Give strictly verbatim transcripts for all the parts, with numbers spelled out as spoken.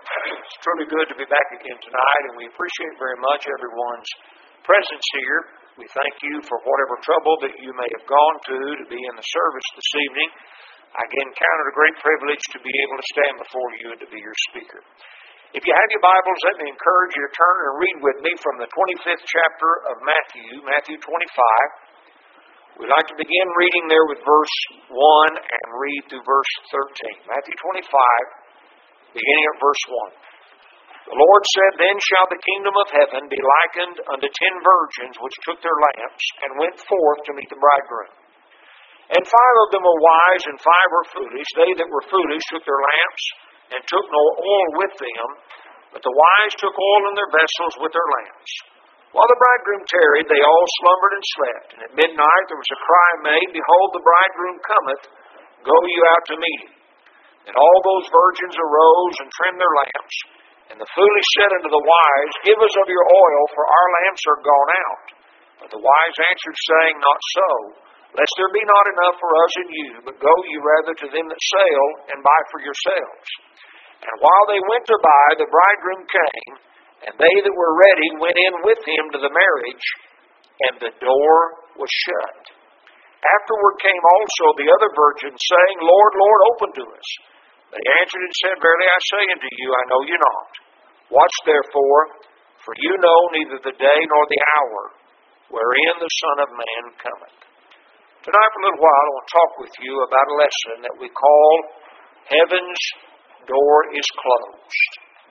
It's truly good to be back again tonight, and we appreciate very much everyone's presence here. We thank you for whatever trouble that you may have gone to to be in the service this evening. I again count it a great privilege to be able to stand before you and to be your speaker. If you have your Bibles, let me encourage you to turn and read with me from the twenty-fifth chapter of Matthew, Matthew twenty-five. We'd like to begin reading there with verse one and read through verse thirteen. Matthew twenty-five, beginning at verse one. The Lord said, Then shall the kingdom of heaven be likened unto ten virgins which took their lamps and went forth to meet the bridegroom. And five of them were wise, and five were foolish. They that were foolish took their lamps, and took no oil with them, but the wise took oil in their vessels with their lamps. While the bridegroom tarried, they all slumbered and slept. And at midnight there was a cry made, Behold, the bridegroom cometh, go you out to meet him. And all those virgins arose and trimmed their lamps. And the foolish said unto the wise, Give us of your oil, for our lamps are gone out. But the wise answered, saying, Not so, lest there be not enough for us and you, but go ye rather to them that sell, and buy for yourselves. And while they went to buy, the bridegroom came, and they that were ready went in with him to the marriage, and the door was shut. Afterward came also the other virgins, saying, Lord, Lord, open to us. They answered and said, Verily I say unto you, I know you not. Watch therefore, for you know neither the day nor the hour wherein the Son of Man cometh. Tonight for a little while I want to talk with you about a lesson that we call Heaven's Door is Closed.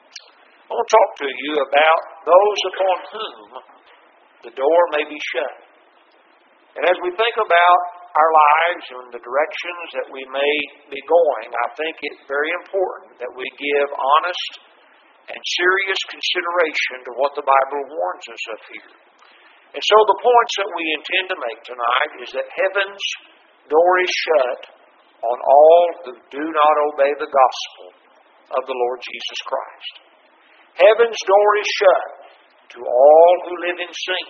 I want to talk to you about those upon whom the door may be shut. And as we think about our lives and the directions that we may be going, I think it's very important that we give honest and serious consideration to what the Bible warns us of here. And so the points that we intend to make tonight is that heaven's door is shut on all who do not obey the gospel of the Lord Jesus Christ. Heaven's door is shut to all who live in sin.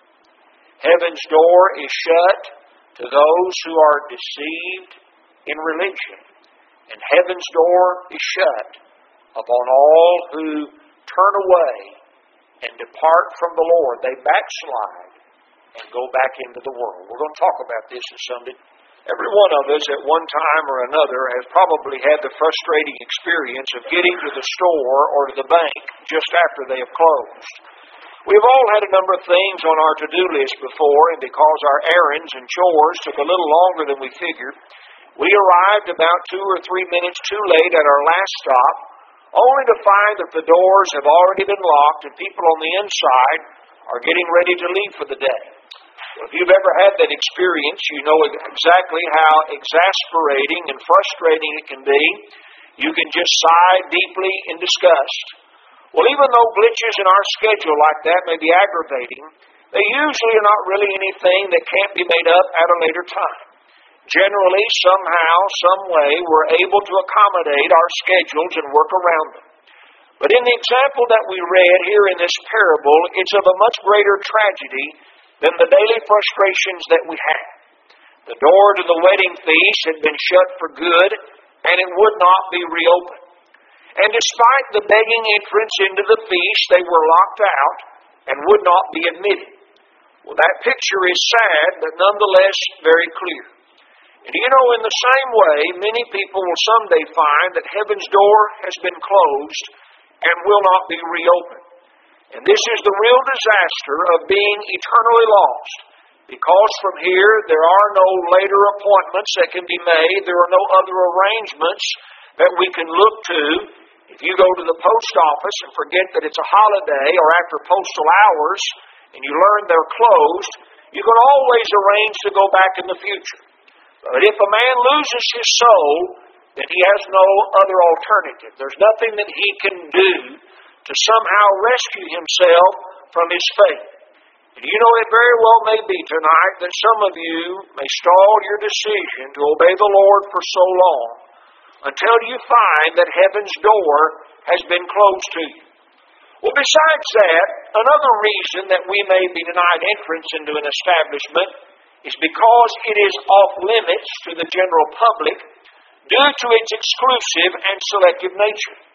Heaven's door is shut to those who are deceived in religion. And heaven's door is shut upon all who turn away and depart from the Lord. They backslide and go back into the world. We're going to talk about this this Sunday. Every one of us at one time or another has probably had the frustrating experience of getting to the store or to the bank just after they have closed. We've all had a number of things on our to-do list before, and because our errands and chores took a little longer than we figured, we arrived about two or three minutes too late at our last stop, only to find that the doors have already been locked and people on the inside are getting ready to leave for the day. Well, if you've ever had that experience, you know exactly how exasperating and frustrating it can be. You can just sigh deeply in disgust. Well, even though glitches in our schedule like that may be aggravating, they usually are not really anything that can't be made up at a later time. Generally, somehow, some way, we're able to accommodate our schedules and work around them. But in the example that we read here in this parable, it's of a much greater tragedy than the daily frustrations that we have. The door to the wedding feast had been shut for good, and it would not be reopened. And despite the begging entrance into the feast, they were locked out and would not be admitted. Well, that picture is sad, but nonetheless very clear. And you know, in the same way, many people will someday find that heaven's door has been closed and will not be reopened. And this is the real disaster of being eternally lost. Because from here, there are no later appointments that can be made. There are no other arrangements that we can look to. If you go to the post office and forget that it's a holiday or after postal hours and you learn they're closed, you can always arrange to go back in the future. But if a man loses his soul, then he has no other alternative. There's nothing that he can do to somehow rescue himself from his fate. And you know, it very well may be tonight that some of you may stall your decision to obey the Lord for so long until you find that heaven's door has been closed to you. Well, besides that, another reason that we may be denied entrance into an establishment is because it is off limits to the general public due to its exclusive and selective nature.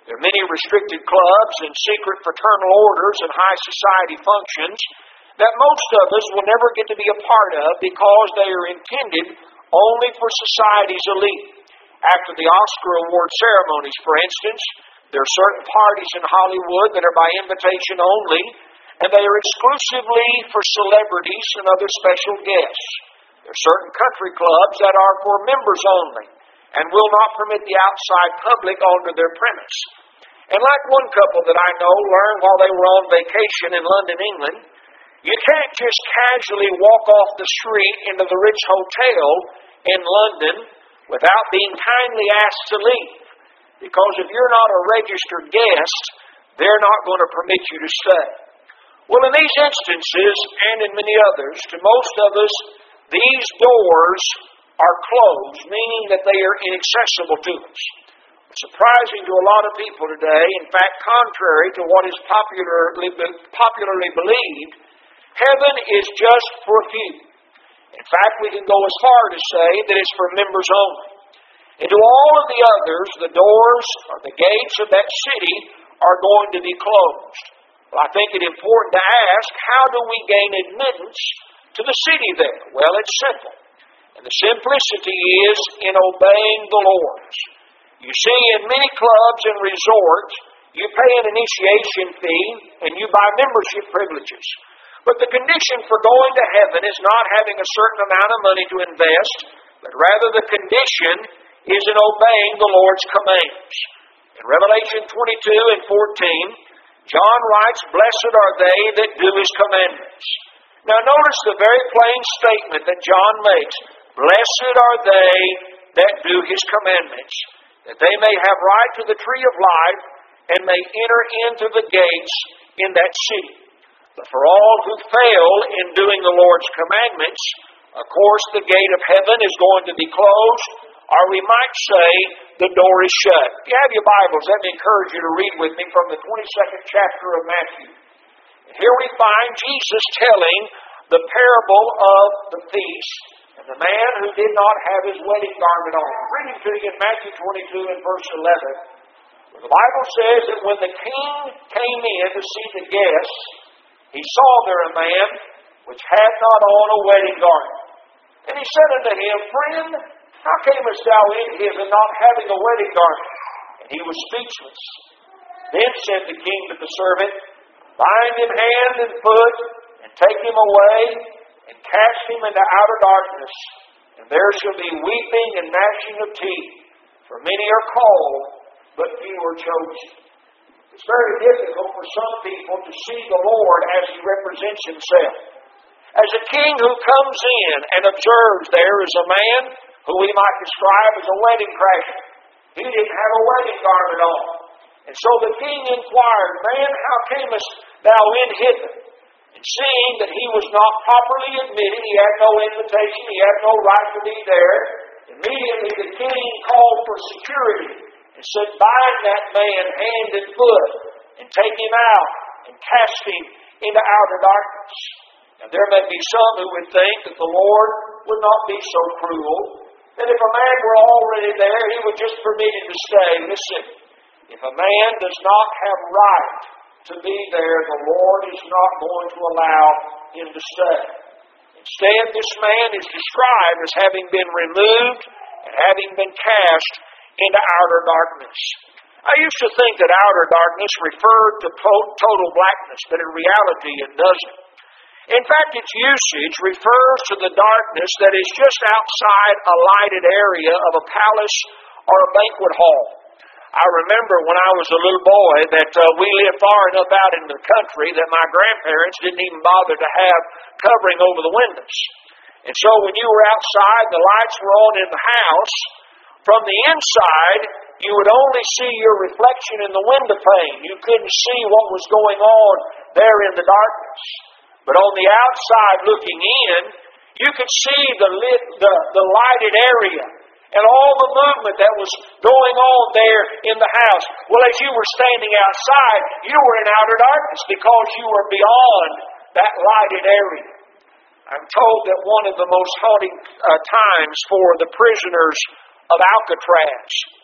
There are many restricted clubs and secret fraternal orders and high society functions that most of us will never get to be a part of because they are intended only for society's elite. After the Oscar Award ceremonies, for instance, there are certain parties in Hollywood that are by invitation only, and they are exclusively for celebrities and other special guests. There are certain country clubs that are for members only and will not permit the outside public onto their premise. And like one couple that I know learned while they were on vacation in London, England, you can't just casually walk off the street into the Ritz Hotel in London without being kindly asked to leave. Because if you're not a registered guest, they're not going to permit you to stay. Well, in these instances, and in many others, to most of us, these doors are closed, meaning that they are inaccessible to us. It's surprising to a lot of people today, in fact, contrary to what is popularly, popularly believed, heaven is just for a few. In fact, we can go as far to say that it's for members only. And to all of the others, the doors or the gates of that city are going to be closed. Well, I think it important to ask, how do we gain admittance to the city there? Well, it's simple. And the simplicity is in obeying the Lord. You see, in many clubs and resorts, you pay an initiation fee and you buy membership privileges. But the condition for going to heaven is not having a certain amount of money to invest, but rather the condition is in obeying the Lord's commands. In Revelation twenty-two and fourteen, John writes, "Blessed are they that do His commandments." Now notice the very plain statement that John makes. Blessed are they that do His commandments, that they may have right to the tree of life and may enter into the gates in that city. But for all who fail in doing the Lord's commandments, of course the gate of heaven is going to be closed, or we might say the door is shut. If you have your Bibles, let me encourage you to read with me from the twenty-second chapter of Matthew. Here we find Jesus telling the parable of the feast and the man who did not have his wedding garment on. I'm reading to you in Matthew twenty-two and verse eleven. Where the Bible says that when the king came in to see the guests, he saw there a man which had not on a wedding garment. And he said unto him, Friend, how camest thou in hither not having a wedding garment? And he was speechless. Then said the king to the servant, Bind him hand and foot, and take him away, and cast him into outer darkness. And there shall be weeping and gnashing of teeth. For many are called, but few are chosen. It's very difficult for some people to see the Lord as He represents Himself. As a king who comes in and observes there is a man who we might describe as a wedding crasher. He didn't have a wedding garment on. And so the king inquired, Man, how camest thou in hither? And seeing that he was not properly admitted, he had no invitation, he had no right to be there, immediately the king called for security and said, Bind that man hand and foot, and take him out, and cast him into outer darkness. Now there may be some who would think that the Lord would not be so cruel, that if a man were already there, He would just permit him to stay. Listen, if a man does not have right to be there, the Lord is not going to allow him to stay. Instead, this man is described as having been removed and having been cast into outer darkness. I used to think that outer darkness referred to total blackness, but in reality it doesn't. In fact, its usage refers to the darkness that is just outside a lighted area of a palace or a banquet hall. I remember when I was a little boy that uh, we lived far enough out in the country that my grandparents didn't even bother to have covering over the windows. And so when you were outside, the lights were on in the house. From the inside, you would only see your reflection in the window pane. You couldn't see what was going on there in the darkness. But on the outside looking in, you could see the lit, the, the lighted area and all the movement that was going on there in the house. Well, as you were standing outside, you were in outer darkness because you were beyond that lighted area. I'm told that one of the most haunting uh, times for the prisoners of Alcatraz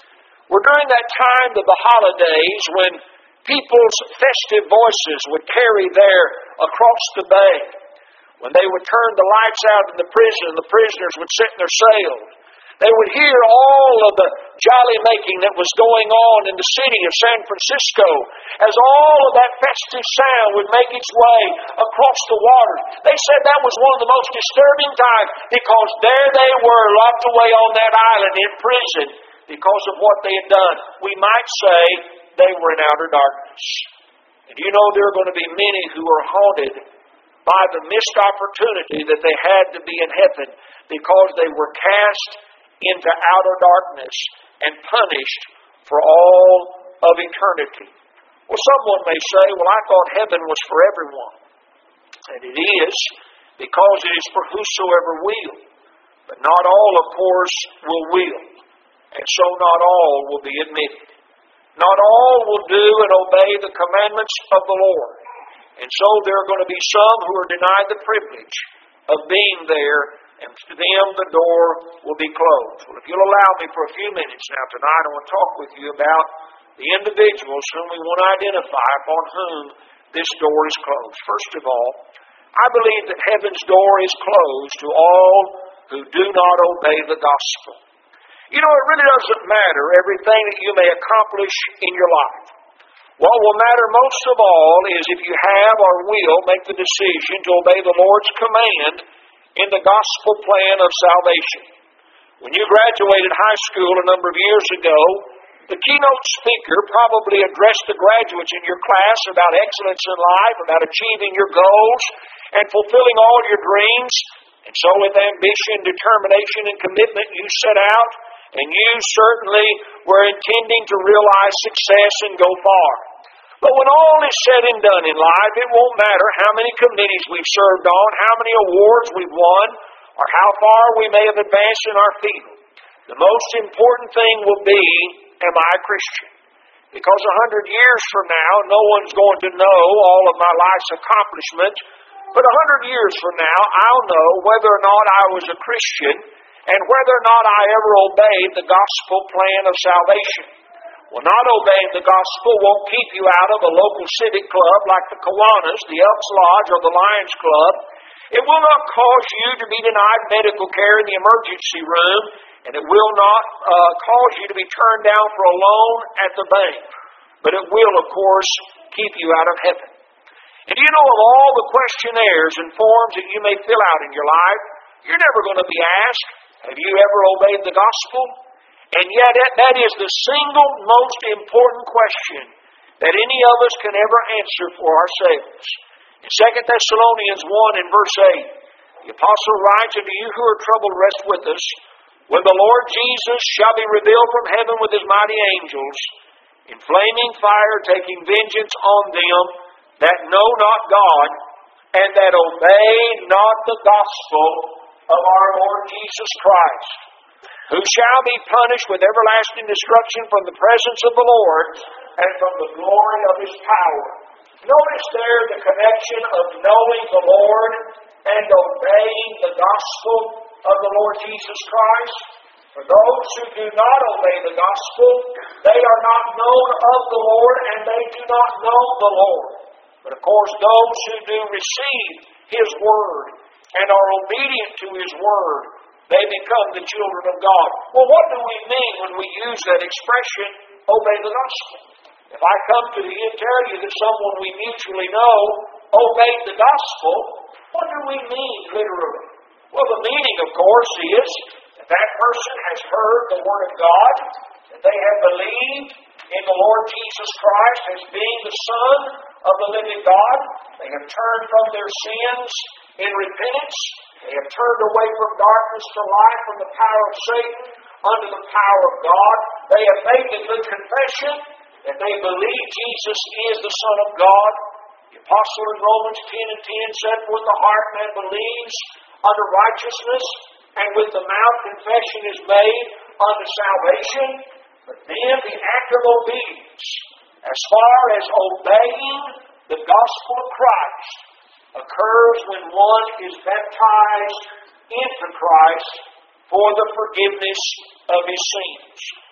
were during that time of the holidays when people's festive voices would carry there across the bay. When they would turn the lights out in the prison and the prisoners would sit in their cells. They would hear all of the jolly-making that was going on in the city of San Francisco as all of that festive sound would make its way across the waters. They said that was one of the most disturbing times because there they were locked away on that island in prison because of what they had done. We might say they were in outer darkness. And you know there are going to be many who are haunted by the missed opportunity that they had to be in heaven because they were cast into outer darkness and punished for all of eternity. Well, someone may say, well, I thought heaven was for everyone. And it is, because it is for whosoever will. But not all, of course, will will. And so not all will be admitted. Not all will do and obey the commandments of the Lord. And so there are going to be some who are denied the privilege of being there, and to them the door will be closed. Well, if you'll allow me for a few minutes now tonight, I want to talk with you about the individuals whom we want to identify upon whom this door is closed. First of all, I believe that heaven's door is closed to all who do not obey the gospel. You know, it really doesn't matter everything that you may accomplish in your life. What will matter most of all is if you have or will make the decision to obey the Lord's command in the gospel plan of salvation. When you graduated high school a number of years ago, the keynote speaker probably addressed the graduates in your class about excellence in life, about achieving your goals, and fulfilling all your dreams. And so with ambition, determination, and commitment, you set out, and you certainly were intending to realize success and go far. But when all is said and done in life, it won't matter how many committees we've served on, how many awards we've won, or how far we may have advanced in our field. The most important thing will be, am I a Christian? Because a hundred years from now, no one's going to know all of my life's accomplishments, but a hundred years from now, I'll know whether or not I was a Christian and whether or not I ever obeyed the gospel plan of salvation. Well, not obeying the gospel won't keep you out of a local civic club like the Kiwanis, the Elks Lodge, or the Lions Club. It will not cause you to be denied medical care in the emergency room, and it will not uh, cause you to be turned down for a loan at the bank. But it will, of course, keep you out of heaven. And you know, of all the questionnaires and forms that you may fill out in your life, you're never going to be asked, have you ever obeyed the gospel? And yet that is the single most important question that any of us can ever answer for ourselves. In Second Thessalonians one and verse eight, the apostle writes, unto you who are troubled, rest with us, when the Lord Jesus shall be revealed from heaven with his mighty angels, in flaming fire, taking vengeance on them that know not God, and that obey not the gospel of our Lord Jesus Christ, who shall be punished with everlasting destruction from the presence of the Lord and from the glory of his power. Notice there the connection of knowing the Lord and obeying the gospel of the Lord Jesus Christ. For those who do not obey the gospel, they are not known of the Lord and they do not know the Lord. But of course, those who do receive his word and are obedient to his word, they become the children of God. Well, what do we mean when we use that expression, obey the gospel? If I come to you and tell you that someone we mutually know obeyed the gospel, what do we mean literally? Well, the meaning, of course, is that that person has heard the word of God, that they have believed in the Lord Jesus Christ as being the Son of the living God. They have turned from their sins in repentance. They have turned away from darkness to light, from the power of Satan unto the power of God. They have made the good confession that they believe Jesus is the Son of God. The apostle in Romans ten and ten said, with the heart man believes unto righteousness, and with the mouth confession is made unto salvation. But then the act of obedience, as far as obeying the gospel of Christ, occurs when one is baptized into Christ for the forgiveness of his sins. When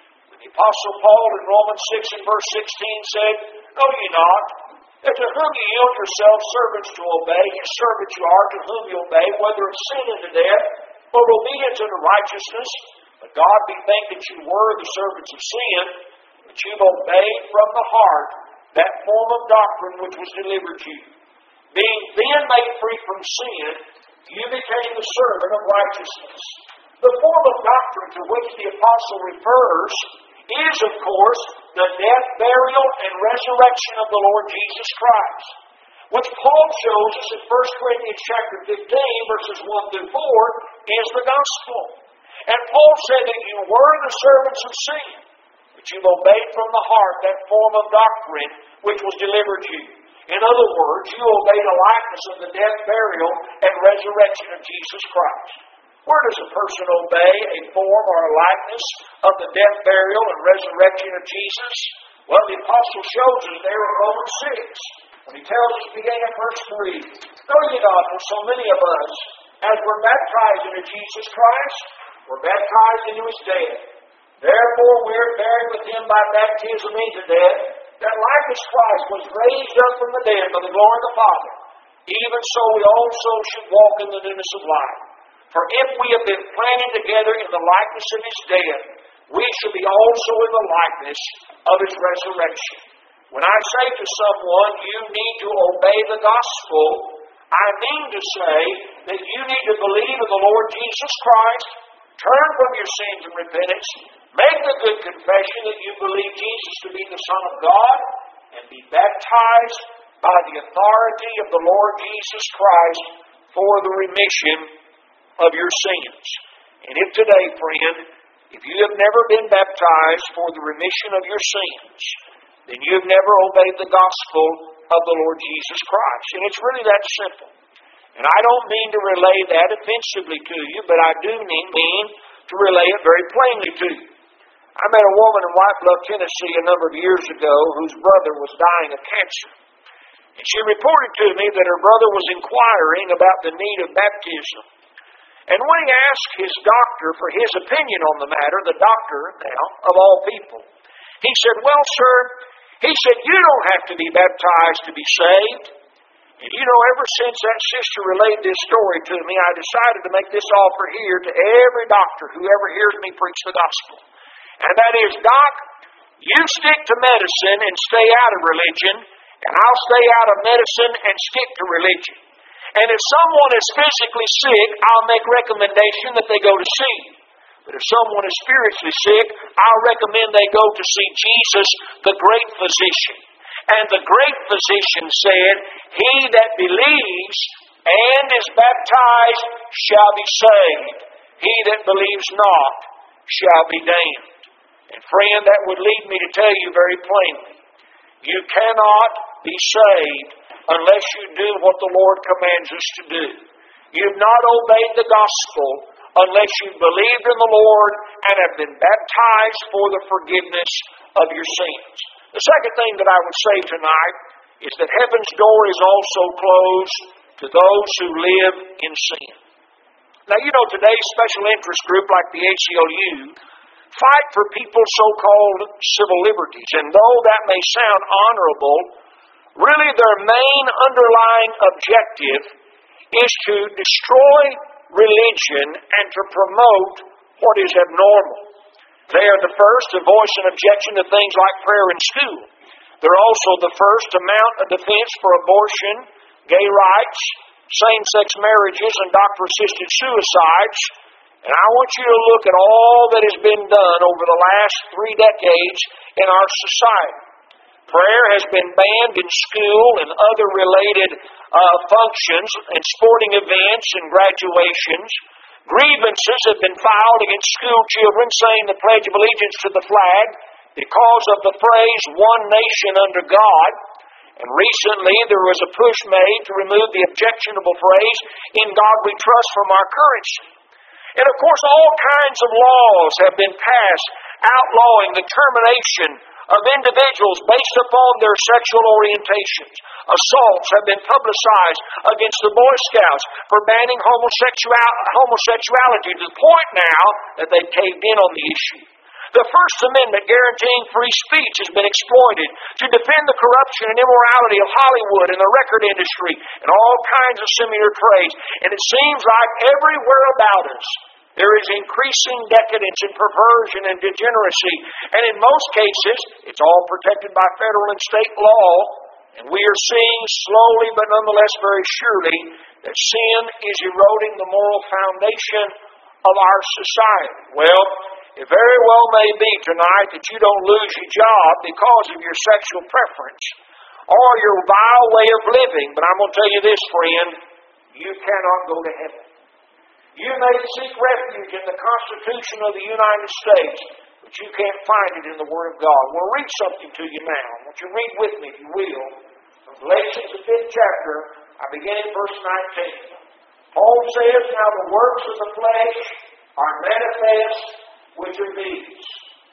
The Apostle Paul in Romans six and verse sixteen said, Know ye not, that to whom ye yield yourselves servants to obey, his servants you are to whom you obey, whether of sin unto death, or obedience unto righteousness. But God be thanked that you were the servants of sin, but you've obeyed from the heart that form of doctrine which was delivered to you. Being then made free from sin, you became the servant of righteousness. The form of doctrine to which the apostle refers is, of course, the death, burial, and resurrection of the Lord Jesus Christ, which Paul shows us in First Corinthians chapter fifteen, verses one through four, is the gospel. And Paul said that you were the servants of sin, but you've obeyed from the heart that form of doctrine which was delivered to you. In other words, you obeyed a likeness of the death, burial, and resurrection of Jesus Christ. Where does a person obey a form or a likeness of the death, burial, and resurrection of Jesus? Well, the apostle shows us there in Romans six, when he tells us, beginning at verse three, Know ye not that so many of us, as were baptized into Jesus Christ, were baptized into his death? Therefore we are buried with him by baptism into death, that like as Christ was raised up from the dead by the glory of the Father, even so we also should walk in the newness of life. For if we have been planted together in the likeness of his death, we shall be also in the likeness of his resurrection. When I say to someone, you need to obey the gospel, I mean to say that you need to believe in the Lord Jesus Christ, turn from your sins and repentance, make the good confession that you believe Jesus to be the Son of God, and be baptized by the authority of the Lord Jesus Christ for the remission of your sins. And if today, friend, if you have never been baptized for the remission of your sins, then you have never obeyed the gospel of the Lord Jesus Christ. And it's really that simple. And I don't mean to relay that offensively to you, but I do mean to relay it very plainly to you. I met a woman in White Bluff, Tennessee a number of years ago whose brother was dying of cancer. And she reported to me that her brother was inquiring about the need of baptism. And when he asked his doctor for his opinion on the matter, the doctor now, of all people, he said, Well, sir, he said, you don't have to be baptized to be saved. And you know, ever since that sister relayed this story to me, I decided to make this offer here to every doctor who ever hears me preach the gospel. And that is, Doc, you stick to medicine and stay out of religion, and I'll stay out of medicine and stick to religion. And if someone is physically sick, I'll make recommendation that they go to see you. But if someone is spiritually sick, I'll recommend they go to see Jesus, the great physician. And the great physician said, He that believes and is baptized shall be saved. He that believes not shall be damned. And friend, that would lead me to tell you very plainly, you cannot be saved unless you do what the Lord commands us to do. You've not obeyed the gospel unless you've believed in the Lord and have been baptized for the forgiveness of your sins. The second thing that I would say tonight is that heaven's door is also closed to those who live in sin. Now, you know, today's special interest group like the A C L U fight for people's so-called civil liberties. And though that may sound honorable, really their main underlying objective is to destroy religion and to promote what is abnormal. They are the first to voice an objection to things like prayer in school. They're also the first to mount a defense for abortion, gay rights, same-sex marriages, and doctor-assisted suicides. And I want you to look at all that has been done over the last three decades in our society. Prayer has been banned in school and other related uh, functions and sporting events and graduations. Grievances have been filed against school children saying the Pledge of Allegiance to the flag because of the phrase, one nation under God. And recently there was a push made to remove the objectionable phrase, in God we trust, from our currency. And of course all kinds of laws have been passed outlawing the termination of individuals based upon their sexual orientations. Assaults have been publicized against the Boy Scouts for banning homosexual, homosexuality to the point now that they've caved in on the issue. The First Amendment guaranteeing free speech has been exploited to defend the corruption and immorality of Hollywood and the record industry and all kinds of similar trades. And it seems like everywhere about us there is increasing decadence and perversion and degeneracy. And in most cases, it's all protected by federal and state law. And we are seeing slowly but nonetheless very surely that sin is eroding the moral foundation of our society. Well, it very well may be tonight that you don't lose your job because of your sexual preference or your vile way of living. But I'm going to tell you this, friend, you cannot go to heaven. You may seek refuge in the Constitution of the United States, but you can't find it in the Word of God. We'll read something to you now. Won't you read with me, if you will, from Galatians, the fifth chapter. I begin in verse nineteen. Paul says, "Now the works of the flesh are manifest, which are these: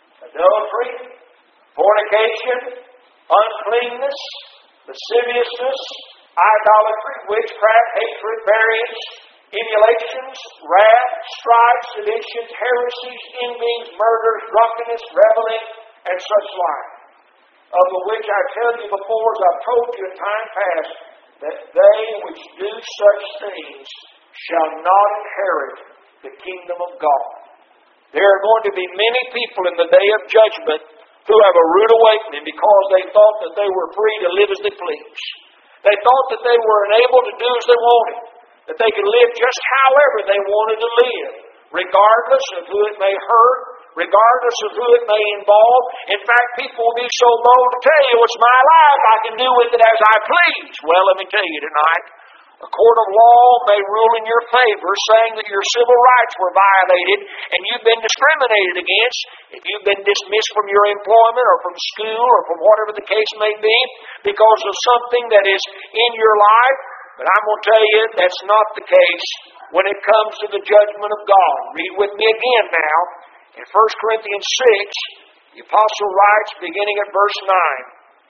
adultery, fornication, uncleanness, lasciviousness, idolatry, witchcraft, hatred, variance, emulations, wrath, strife, seditions, heresies, envyings, murders, drunkenness, revelling, and such like, of the which I tell you before, as I've told you in time past, that they which do such things shall not inherit the kingdom of God." There are going to be many people in the day of judgment who have a rude awakening because they thought that they were free to live as they please. They thought that they were enabled to do as they wanted, that they could live just however they wanted to live, regardless of who it may hurt, regardless of who it may involve. In fact, people will be so bold to tell you, "It's my life, I can do with it as I please." Well, let me tell you tonight, a court of law may rule in your favor, saying that your civil rights were violated and you've been discriminated against, if you've been dismissed from your employment or from school or from whatever the case may be, because of something that is in your life. But I'm going to tell you, that's not the case when it comes to the judgment of God. Read with me again now. In First Corinthians six, the apostle writes, beginning at verse nine,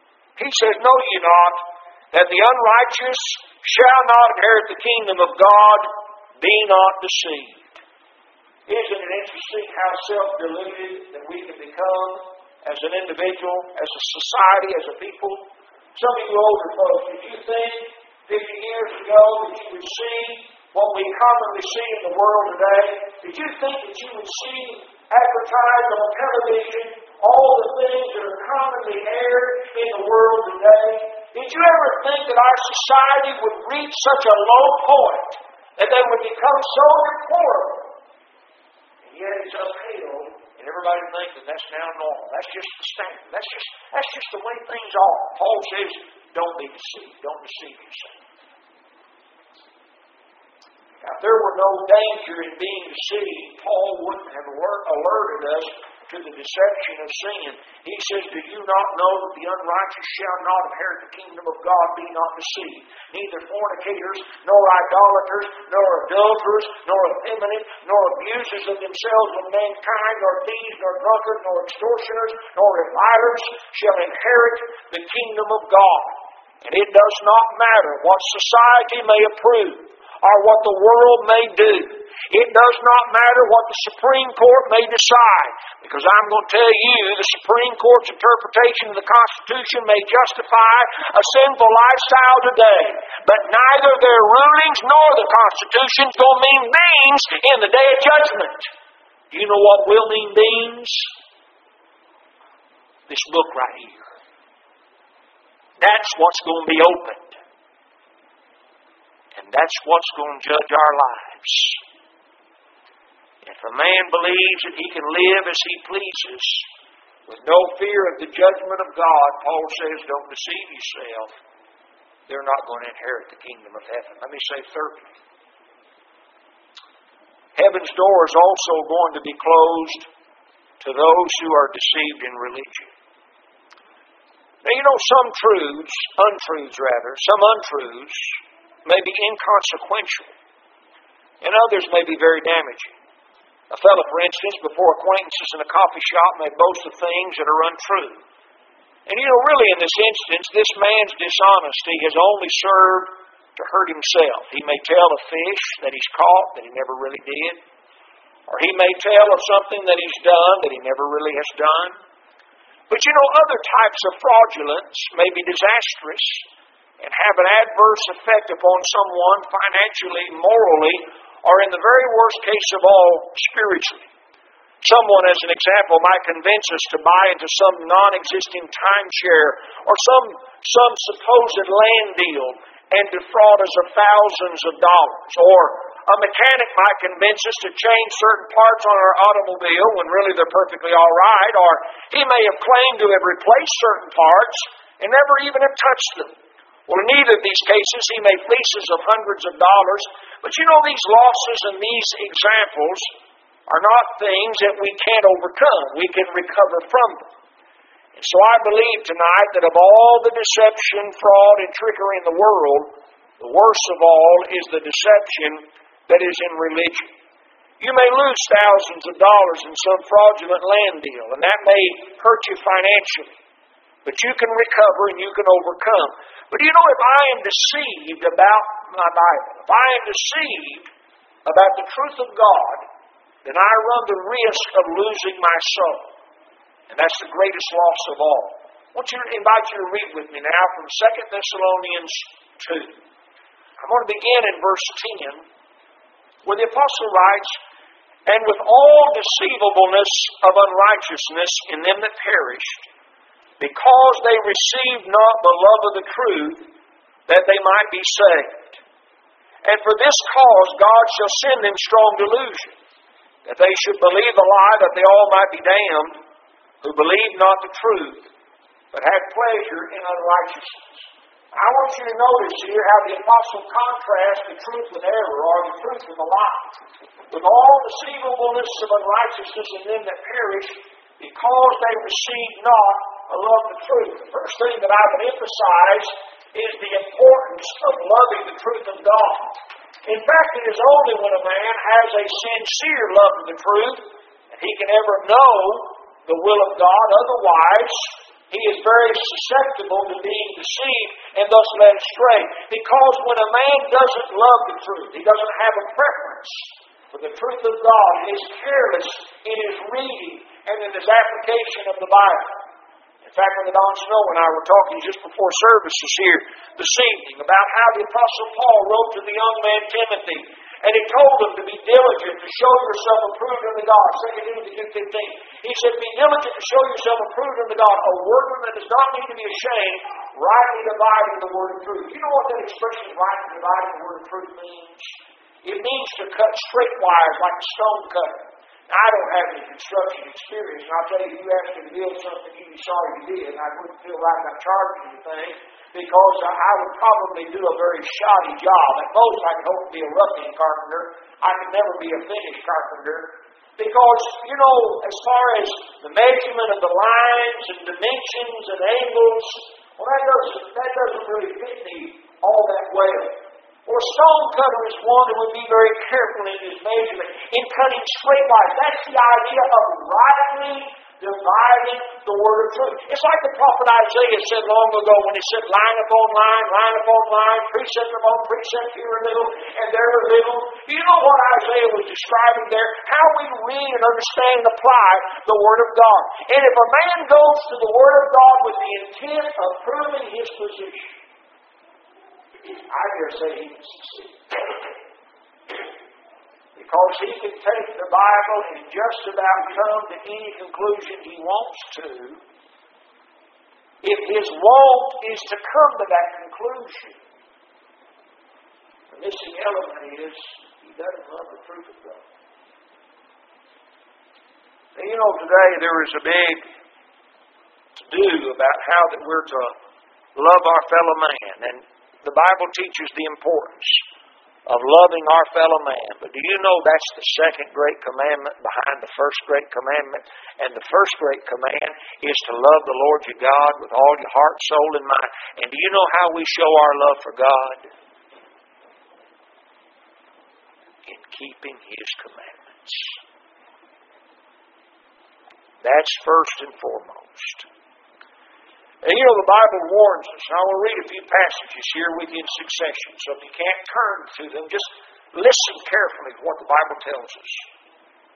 he says, "Know ye not that the unrighteous shall not inherit the kingdom of God? Be not deceived." Isn't it interesting how self-deluded that we can become as an individual, as a society, as a people? Some of you older folks, did you think fifty years ago that you would see what we commonly see in the world today? Did you think that you would see advertised on television all the things that are commonly aired in the world today? Did you ever think that our society would reach such a low point that they would become so deplorable? And yet it's upheld, and everybody thinks that that's now normal. That's just the standard. That's just that's just the way things are. Paul says, don't be deceived. Don't deceive yourself. Now, if there were no danger in being deceived, Paul wouldn't have alerted us to the deception of sin. He says, "Do you not know that the unrighteous shall not inherit the kingdom of God? Be not deceived. Neither fornicators, nor idolaters, nor adulterers, nor effeminate, nor abusers of themselves with mankind, nor thieves, nor drunkards, nor extortioners, nor revilers shall inherit the kingdom of God." And it does not matter what society may approve or what the world may do. It does not matter what the Supreme Court may decide, because I'm going to tell you, the Supreme Court's interpretation of the Constitution may justify a sinful lifestyle today, but neither their rulings nor the Constitution is going to mean beans in the day of judgment. Do you know what will mean beans? This book right here. That's what's going to be opened. And that's what's going to judge our lives. If a man believes that he can live as he pleases, with no fear of the judgment of God, Paul says, don't deceive yourself. They're not going to inherit the kingdom of heaven. Let me say thirdly, heaven's door is also going to be closed to those who are deceived in religion. Now, you know, some truths, untruths rather, some untruths may be inconsequential, and others may be very damaging. A fellow, for instance, before acquaintances in a coffee shop may boast of things that are untrue. And you know, really in this instance, this man's dishonesty has only served to hurt himself. He may tell a fish that he's caught that he never really did. Or he may tell of something that he's done that he never really has done. But you know, other types of fraudulence may be disastrous and have an adverse effect upon someone financially, morally, or in the very worst case of all, spiritually. Someone, as an example, might convince us to buy into some non-existing timeshare or some, some supposed land deal and defraud us of thousands of dollars. Or a mechanic might convince us to change certain parts on our automobile when really they're perfectly all right. Or he may have claimed to have replaced certain parts and never even have touched them. Well, in either of these cases, he may fleece us of hundreds of dollars. But you know, these losses and these examples are not things that we can't overcome. We can recover from them. And so I believe tonight that of all the deception, fraud, and trickery in the world, the worst of all is the deception that is in religion. You may lose thousands of dollars in some fraudulent land deal, and that may hurt you financially. But you can recover and you can overcome. But you know, if I am deceived about my Bible, if I am deceived about the truth of God, then I run the risk of losing my soul. And that's the greatest loss of all. I want you to invite you to read with me now from Second Thessalonians two. I'm going to begin in verse ten, where the apostle writes, "And with all deceivableness of unrighteousness in them that perished, because they received not the love of the truth, that they might be saved. And for this cause God shall send them strong delusion, that they should believe the lie, that they all might be damned, who believe not the truth, but had pleasure in unrighteousness." I want you to notice here how the apostle contrasts the truth with error, or the truth with a lie. With all deceivableness of unrighteousness in them that perish, because they receive not the love of the truth. The first thing that I would emphasize is the importance of loving the truth of God. In fact, it is only when a man has a sincere love of the truth that he can ever know the will of God. Otherwise, he is very susceptible to being deceived and thus led astray. Because when a man doesn't love the truth, he doesn't have a preference for the truth of God, and is careless in his reading and in his application of the Bible. In fact, when Don Snow and I were talking just before services here this evening about how the Apostle Paul wrote to the young man Timothy, and he told him to be diligent to show yourself approved unto God. Second Timothy two fifteen. He said, "Be diligent to show yourself approved unto God, a workman that does not need to be ashamed, rightly dividing the word of truth." You know what that expression, rightly dividing the word of truth, means? It means to cut straight wires like a stone cutter. Now, I don't have any construction experience, and I'll tell you, if you asked me to build something, you'd be sorry you did, and I wouldn't feel like I'm charging anything, because I would probably do a very shoddy job. At most, I could hope to be a roughing carpenter. I could never be a finished carpenter. Because, you know, as far as the measurement of the lines and dimensions and angles, well, that doesn't, that doesn't really fit me all that well. Or a stone cutter is one who would be very careful in his measurement, in cutting straight lines. That's the idea of rightly dividing the word of truth. It's like the prophet Isaiah said long ago when he said, line upon line, line upon line, precept upon precept, here a little and there a little. You know what Isaiah was describing there? How we read and understand and apply the Word of God. And if a man goes to the Word of God with the intent of proving his position, I dare say he can succeed. Because he can take the Bible and just about come to any conclusion he wants to, if his want is to come to that conclusion. The missing element is he doesn't love the truth of God. Now, you know, today there is a big to-do about how that we're to love our fellow man. And the Bible teaches the importance of loving our fellow man. But do you know that's the second great commandment behind the first great commandment? And the first great command is to love the Lord your God with all your heart, soul, and mind. And do you know how we show our love for God? In keeping His commandments. That's first and foremost. And you know, the Bible warns us, and I will read a few passages here with you in succession, so if you can't turn to them, just listen carefully to what the Bible tells us.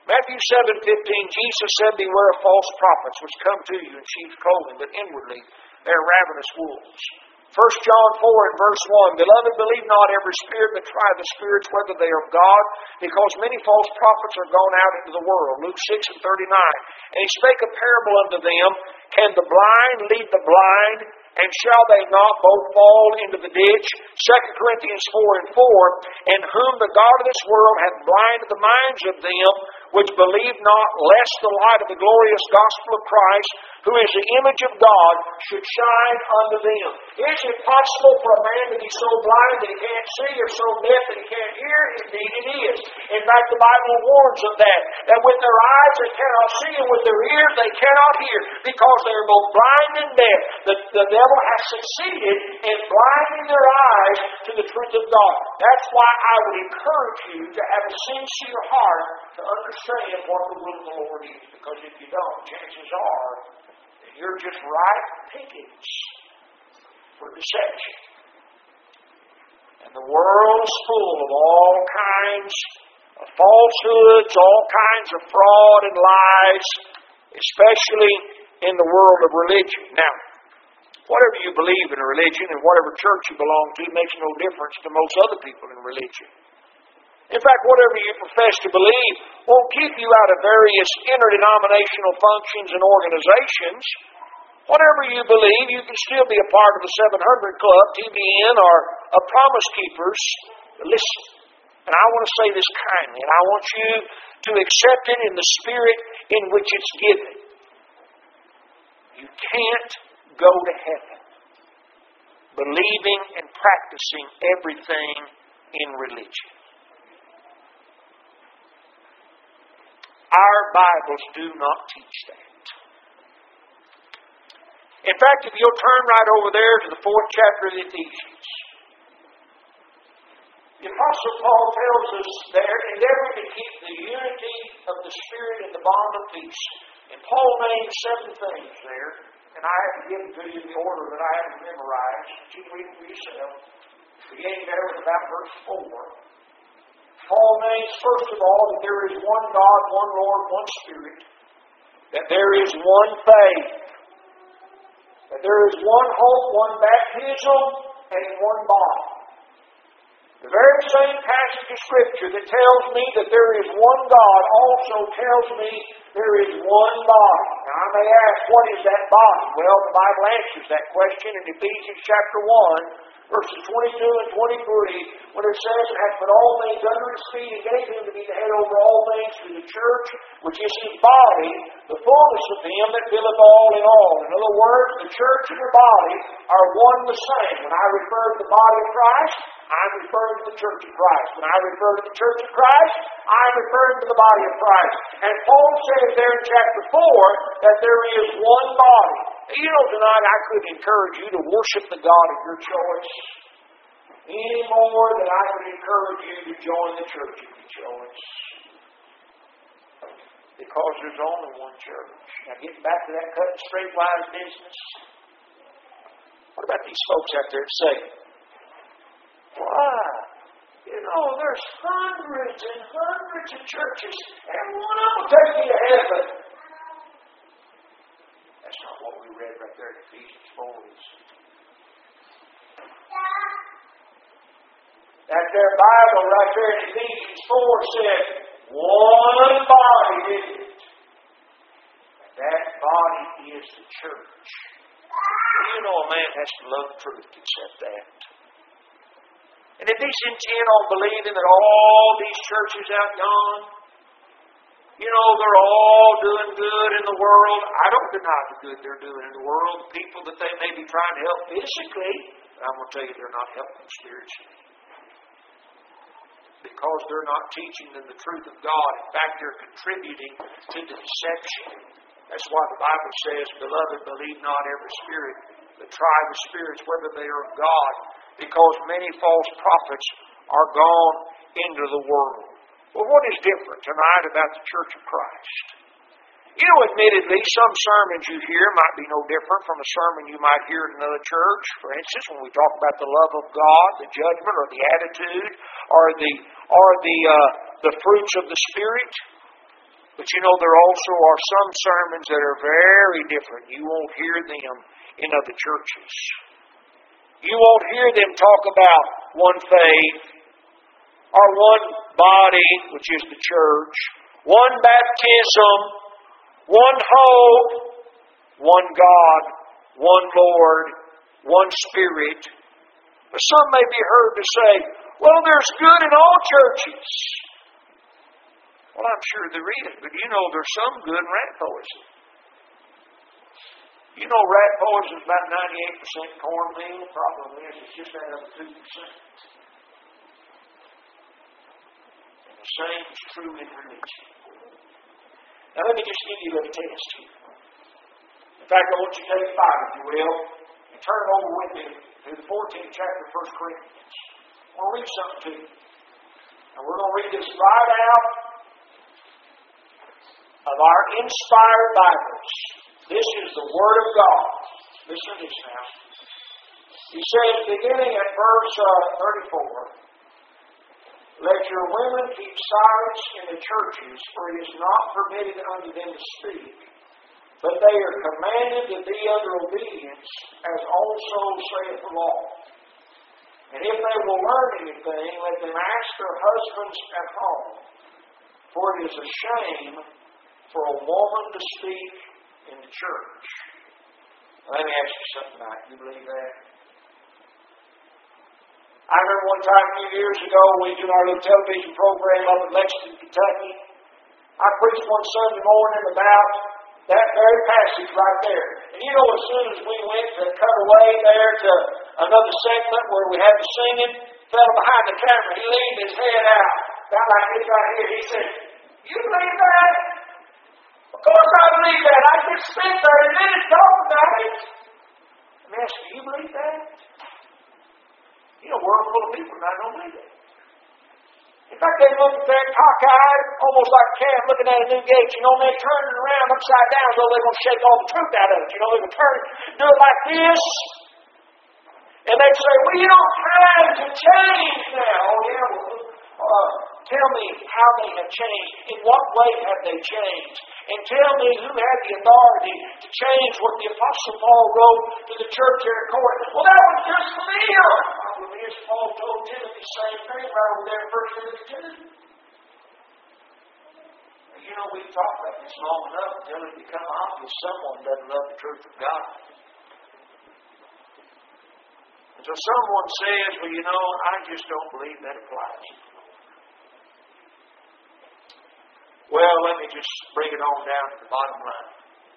Matthew seven fifteen, Jesus said, "Beware of false prophets, which come to you in sheep's clothing, but inwardly they are ravenous wolves." First John four and verse one, "Beloved, believe not every spirit, but try the spirits whether they are of God, because many false prophets are gone out into the world." Luke six and thirty-nine. "And he spake a parable unto them, Can the blind lead the blind? And shall they not both fall into the ditch?" Second Corinthians four and four, "And whom the God of this world hath blinded the minds of them which believe not, lest the light of the glorious gospel of Christ, who is the image of God, should shine unto them." Is it possible for a man to be so blind that he can't see, or so deaf that he can't hear? Indeed it is. In fact, the Bible warns of that, that with their eyes they cannot see, and with their ears they cannot hear, because they are both blind and deaf. The, the devil has succeeded in blinding their eyes to the truth of God. That's why I would encourage you to have a sincere heart to understand what the will of the Lord is. Because if you don't, chances are that you're just ripe pickings for deception. And the world is full of all kinds of falsehoods, all kinds of fraud and lies, especially in the world of religion. Now, whatever you believe in a religion and whatever church you belong to makes no difference to most other people in religion. In fact, whatever you profess to believe won't keep you out of various interdenominational functions and organizations. Whatever you believe, you can still be a part of the seven hundred Club, T B N, or a Promise Keepers. Listen, and I want to say this kindly, and I want you to accept it in the spirit in which it's given. You can't go to heaven believing and practicing everything in religion. Our Bibles do not teach that. In fact, if you'll turn right over there to the fourth chapter of Ephesians, the Apostle Paul tells us there, endeavor to keep the unity of the Spirit in the bond of peace. And Paul names seven things there, and I have to give them to you in the order that I have them memorized. You can read them for yourself. Beginning there with about verse four. Paul names, first of all, that there is one God, one Lord, one Spirit. That there is one faith. That there is one hope, one baptism, and one body. The very same passage of Scripture that tells me that there is one God also tells me there is one body. Now I may ask, what is that body? Well, the Bible answers that question in Ephesians chapter one, verses twenty-two and twenty-three, when it says, "And hath put all things under his feet, and gave him to be the head over all things to the church, which is his body, the fullness of him that filleth all in all." In other words, the church and the body are one and the same. When I refer to the body of Christ, I'm referring to the church of Christ. When I refer to the church of Christ, I'm referring to the body of Christ. And Paul says there in chapter four that there is one body. You know, tonight I could encourage you to worship the God of your choice any more than I would encourage you to join the church of your choice. Because there's only one church. Now getting back to that cut and straight wise business. What about these folks out there that say, "Why? You know, there's hundreds and hundreds of churches, and one of them will take you to heaven." That's not what we read right there in Ephesians four. That there Bible right there in Ephesians four said, one body is it. And that body is the church. You know, a man has to love truth to accept that. And if he's intent on believing that all these churches out gone, you know, they're all doing good in the world. I don't deny the good they're doing in the world. The people that they may be trying to help physically, I'm going to tell you they're not helping spiritually. Because they're not teaching them the truth of God. In fact, they're contributing to the deception. That's why the Bible says, "Beloved, believe not every spirit, but try the spirits whether they are of God, because many false prophets are gone into the world." Well, what is different tonight about the Church of Christ? You know, admittedly, some sermons you hear might be no different from a sermon you might hear at another church. For instance, when we talk about the love of God, the judgment, or the attitude, or the or the uh, the fruits of the Spirit. But you know, there also are some sermons that are very different. You won't hear them in other churches. You won't hear them talk about one faith, or one body, which is the church, one baptism, one hope, one God, one Lord, one Spirit. But some may be heard to say, well, there's good in all churches. Well, I'm sure there is, but you know there's some good in rat poison. You know rat poison is about ninety-eight percent cornmeal. The problem is it's just that other two percent. And the same is true in religion. Now let me just give you a little test here. In fact, I want you to take five, if you will, and turn over with me to the fourteenth chapter of First Corinthians. I want to read something to you. And we're going to read this right out of our inspired Bibles. This is the Word of God. Listen to this now. He says, beginning at verse uh, thirty-four, let your women keep silence in the churches, for it is not permitted unto them to speak, but they are commanded to be under obedience, as also saith the law. And if they will learn anything, let them ask their husbands at home, for it is a shame for a woman to speak in the church. Let me ask you something tonight. Do you believe that? I remember one time a few years ago, we did our little television program up in Lexington, Kentucky. I preached one Sunday morning about that very passage right there. And you know, as soon as we went to cut away there to another segment where we had the singing, fell behind the camera. He leaned his head out, about like this right here. He said, you believe that? Of course I believe that. I just spent thirty minutes talking about it. Let me ask you, do you believe that? You know, a world full of people that don't believe that. In fact, they look there cockeyed, almost like a cat looking at a new gate. You know, and they turn it around upside down so they're going to shake all the truth out of it. You know, they would turn it, do it like this. And they'd say, well, you don't have to change now. Oh, yeah, well, uh, tell me how they have changed. In what way have they changed? And tell me who had the authority to change what the Apostle Paul wrote to the church here at Corinth. Well, that was just Leah. Well, here's Paul told Timothy the same thing right over there in First Timothy two. You know, we've talked about this long enough until it becomes obvious someone doesn't love the truth of God. And so someone says, well, you know, I just don't believe that applies. Well, let me just bring it on down to the bottom line.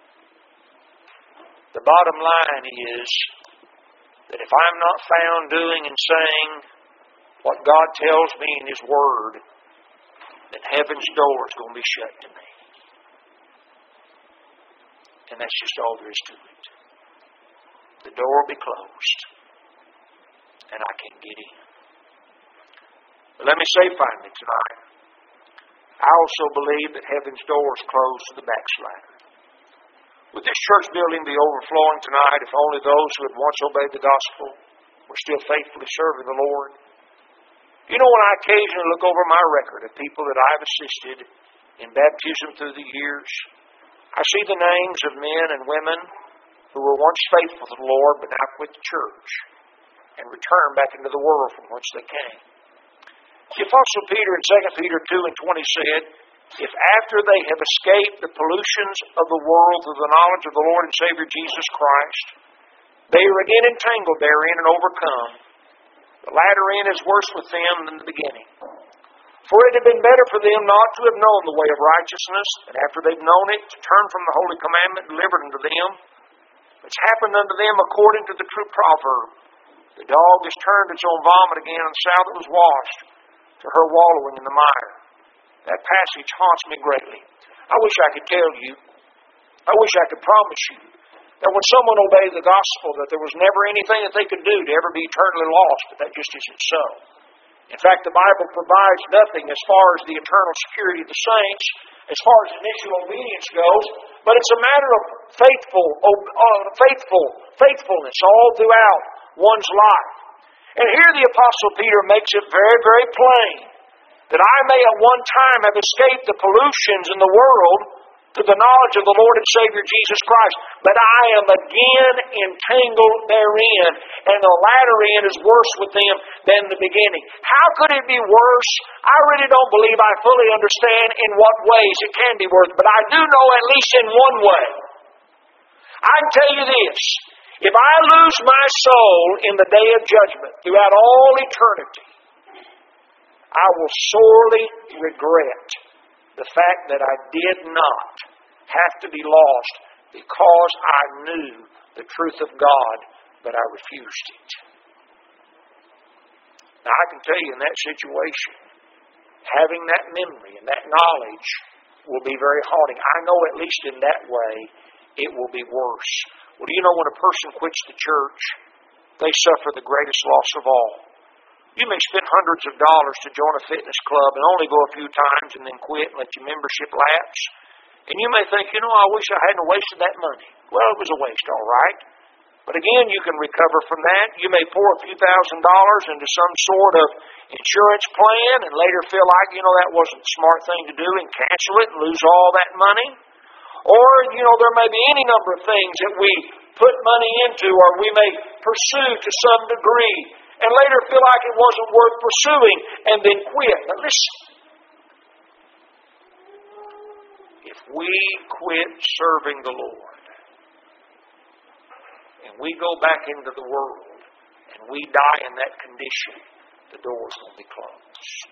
The bottom line is that if I'm not found doing and saying what God tells me in His Word, then heaven's door is going to be shut to me. And that's just all there is to it. The door will be closed, and I can't get in. But let me say finally tonight, I also believe that heaven's door is closed to the backslider. Would this church building be overflowing tonight if only those who had once obeyed the gospel were still faithfully serving the Lord? You know, when I occasionally look over my record of people that I've assisted in baptism through the years, I see the names of men and women who were once faithful to the Lord but now quit the church and returned back into the world from whence they came. The Apostle Peter in Second Peter two and twenty said, if after they have escaped the pollutions of the world through the knowledge of the Lord and Savior Jesus Christ, they are again entangled therein and overcome, the latter end is worse with them than the beginning. For it had been better for them not to have known the way of righteousness, and after they've known it, to turn from the holy commandment delivered unto them. It's happened unto them according to the true proverb. The dog has turned its own vomit again, and the sow that was washed to her wallowing in the mire. That passage haunts me greatly. I wish I could tell you, I wish I could promise you, that when someone obeyed the gospel, that there was never anything that they could do to ever be eternally lost, but that just isn't so. In fact, the Bible provides nothing as far as the eternal security of the saints, as far as initial obedience goes, but it's a matter of faithful, uh, faithful, faithfulness all throughout one's life. And here the Apostle Peter makes it very, very plain that I may at one time have escaped the pollutions in the world to the knowledge of the Lord and Savior Jesus Christ. But I am again entangled therein, and the latter end is worse with them than the beginning. How could it be worse? I really don't believe I fully understand in what ways it can be worse, but I do know at least in one way. I can tell you this. If I lose my soul in the day of judgment throughout all eternity, I will sorely regret the fact that I did not have to be lost because I knew the truth of God, but I refused it. Now I can tell you in that situation, having that memory and that knowledge will be very haunting. I know at least in that way it will be worse. Well, do you know when a person quits the church, they suffer the greatest loss of all. You may spend hundreds of dollars to join a fitness club and only go a few times and then quit and let your membership lapse. And you may think, you know, I wish I hadn't wasted that money. Well, it was a waste, all right. But again, you can recover from that. You may pour a few thousand dollars into some sort of insurance plan and later feel like, you know, that wasn't the smart thing to do and cancel it and lose all that money. Or, you know, there may be any number of things that we put money into or we may pursue to some degree and later feel like it wasn't worth pursuing and then quit. But listen, if we quit serving the Lord and we go back into the world and we die in that condition, the door's going to be closed.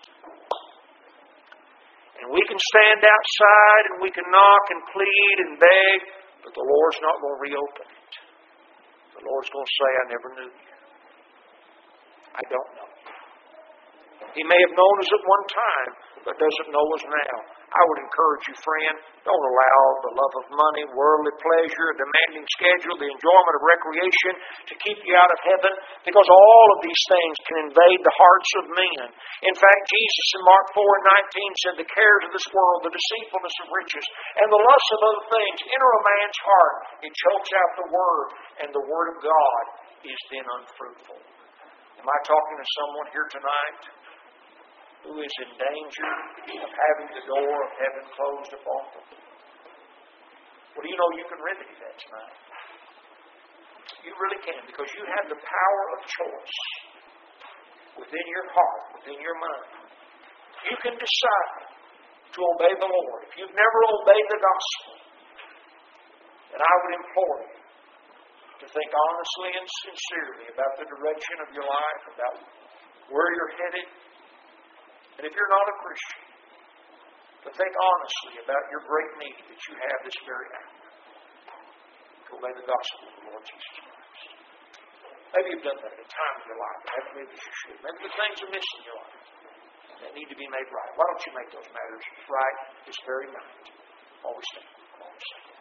And we can stand outside and we can knock and plead and beg, but the Lord's not going to reopen it. The Lord's going to say, I never knew you. I don't know. He may have known us at one time, but doesn't know us now. I would encourage you, friend, don't allow the love of money, worldly pleasure, a demanding schedule, the enjoyment of recreation to keep you out of heaven, because all of these things can invade the hearts of men. In fact, Jesus in Mark four and nineteen said, the cares of this world, the deceitfulness of riches, and the lust of other things enter a man's heart. It chokes out the Word, and the Word of God is then unfruitful. Am I talking to someone here tonight who is in danger of having the door of heaven closed upon them? Well, do you know you can remedy that tonight? You really can, because you have the power of choice within your heart, within your mind. You can decide to obey the Lord. If you've never obeyed the gospel, then I would implore you to think honestly and sincerely about the direction of your life, about where you're headed. And if you're not a Christian, to think honestly about your great need that you have this very hour to obey the gospel of the Lord Jesus Christ. Maybe you've done that at a time in your life, but maybe you should. Maybe the things are missing in your life that need to be made right. Why don't you make those matters right this very night? Always stand. Always stand.